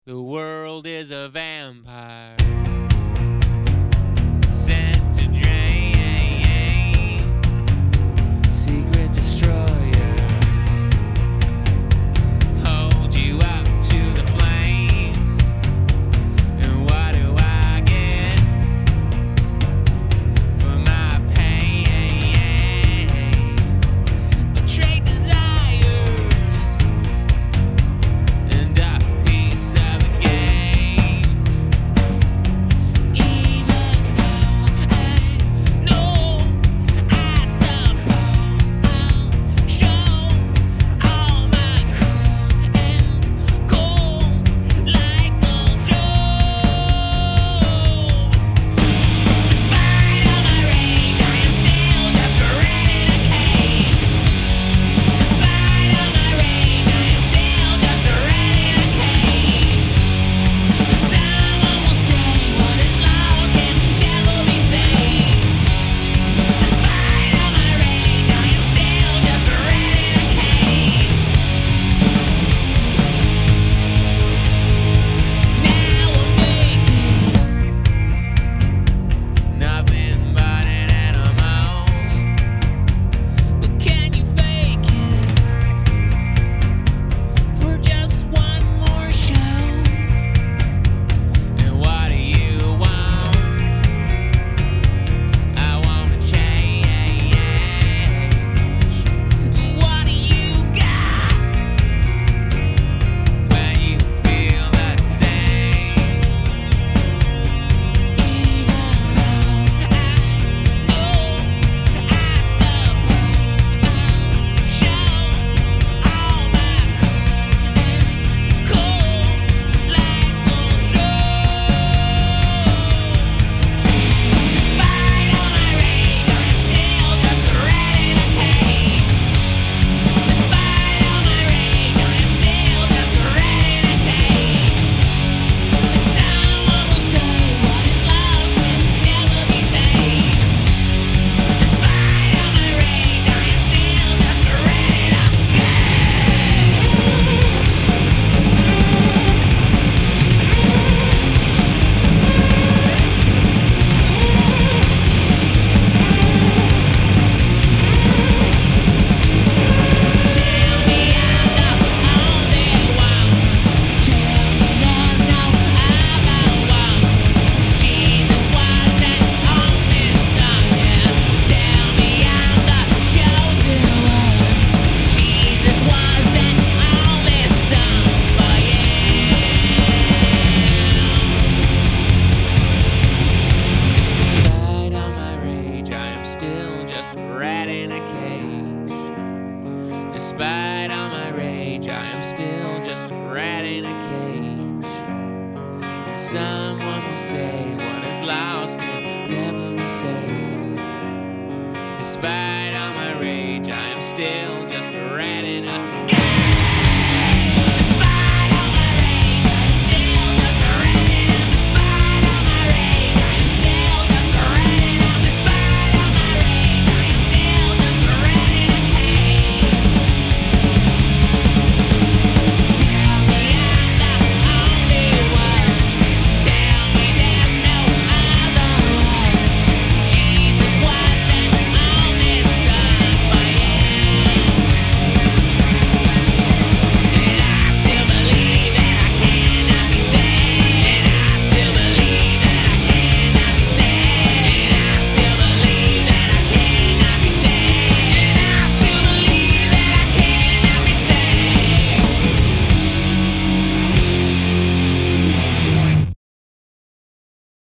The world is a vampire sent to drain. Secret destroyers hold you up to the flames. And what do I get for my pain? Betrayed desires and a piece of the game. Even though I know, I suppose I'll show all my cool and cold like old Joe. Despite all my rage, I am still just a rat in a cage. Despite all my rage, I am still just a rat in a cage. Someone will say what is lost can never be saved. Despite all my rage, I am still just a rat in a cage. Now I'm naked, nothing but an animal. But can you fake it for just one more show? And what do you want? I wanna change. What do you got when you feel the same? Even though I know, I suppose I'll show all my cool and cold like old Joe. Despite all my rage, I am still just a rat in a cage. Despite all my rage, I am still just a rat in a cage. And someone will say what is lost can never be saved. Despite all my rage, I am still just a rat in a Tell me I'm the only one. Tell me there's no other one. Jesus wasn't on this song, yeah. Tell me I'm the chosen one. Jesus wasn't on this song, but despite all my rage, I am still just a rat in a cage. Despite all my rage, I am still just a rat in a cage. And someone will say